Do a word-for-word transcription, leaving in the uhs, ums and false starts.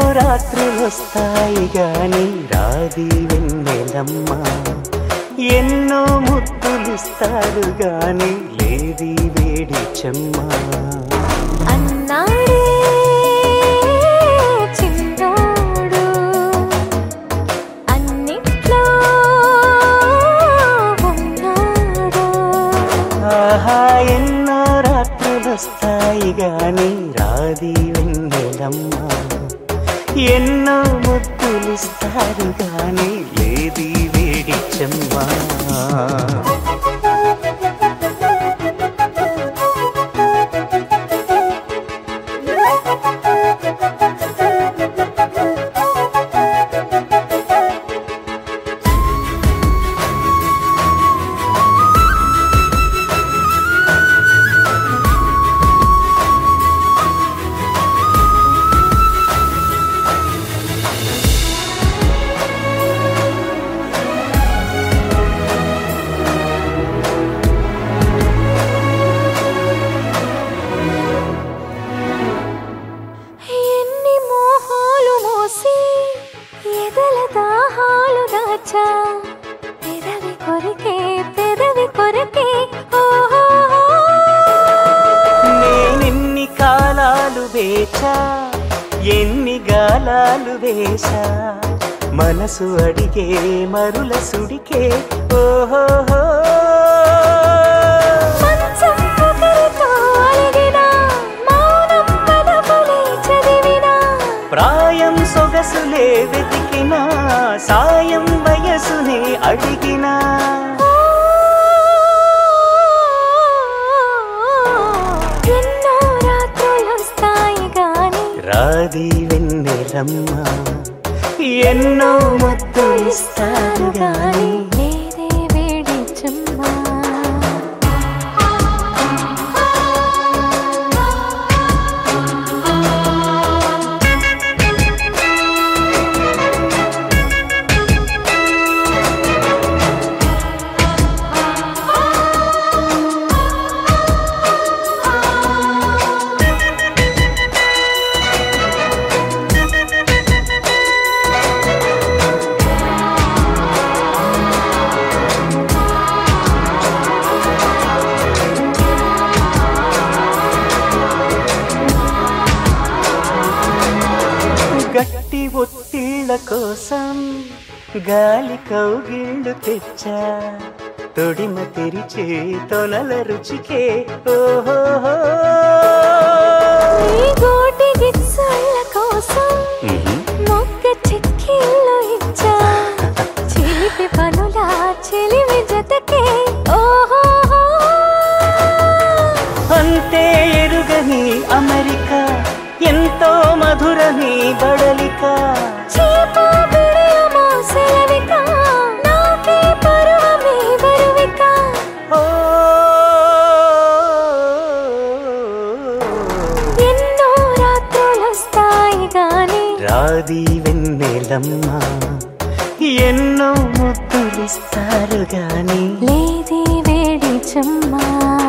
రాత్రులొస్తాయి గాని రాది వెన్నెలమ్మ, ఎన్నో ముద్దులిస్తారు గాని లేది వేడి చెమ్మ. అన్నాడే చిన్నోడు అన్నిట్లో ఉన్నాడు. ఆహా ఎన్నో రాత్రులొస్తాయి గాని రాది వెన్నెలమ్మ, ఎన్నో ముద్దులిస్తారు గాని లేది వేడి చెమ్మ. పెదవి కొరికే పెదవి కొరికే నేనెన్ని కాలాలు వేచా, ఎన్ని గాలాలు వేశా, మనసు అడిగే మరుల సుడికే ఓహో. ప్రాయం సొగసులే వెతికినా, సాయం వయసునే అడిగినా, ఎన్నో రాత్రులొస్తాయి గాని రాది వెన్నెలమ్మ, ఎన్నో ముద్దులిస్తారు గాని లేదే వేడి చెమ్మ. గట్టి ఒత్తిళ్ళ కోసం గాలి కౌగిళ్ళు తెచ్చా, తొడిమ తెరిచే తొనల రుచికే ఓహో. గోటి గిచ్చుళ్ళ కోసం మొక్క చిక్కిళ్ళు ఇచ్చా, చిలిపి పనుల చెలివి జతకే ఓహో. అంతే ఎరుగని అమెరికా, ఎంతో మధురని బడలిక, చీపా బిడియమో సెలవిక, నాకే పరువమే బరువిక. ఓ ఎన్నో రాత్రులొస్తాయి గాని రాది వెన్నెలమ్మ, ఎన్నో ముద్దులిస్తారు గాని లేదే వేడి చెమ్మ.